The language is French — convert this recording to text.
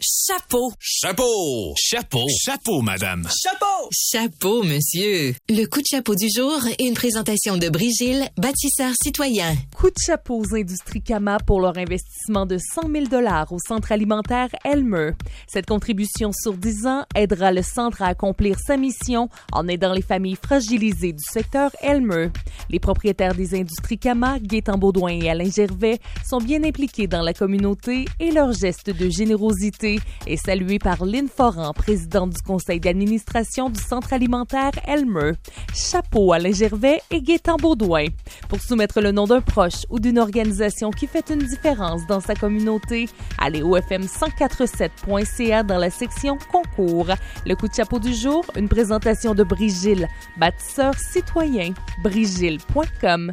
Chapeau. Chapeau. Chapeau. Chapeau, madame. Chapeau. Chapeau, monsieur. Le coup de chapeau du jour est une présentation de Brigil, bâtisseur citoyen. Coup de chapeau aux industries Cama pour leur investissement de 100 000 $ au centre alimentaire Elmer. Cette contribution sur 10 ans aidera le centre à accomplir sa mission en aidant les familles fragilisées du secteur Elmer. Les propriétaires des industries Cama, Gaétan Beaudoin et Alain Gervais, sont bien impliqués dans la communauté et leur geste de générosité est salué par Lynn Foran, présidente du conseil d'administration du centre alimentaire Elmer. Chapeau à Alain Gervais et Gaétan Beaudoin. Pour soumettre le nom d'un proche ou d'une organisation qui fait une différence dans sa communauté, allez au fm1047.ca dans la section concours. Le coup de chapeau du jour, une présentation de Brigil, bâtisseur citoyen. Brigil.com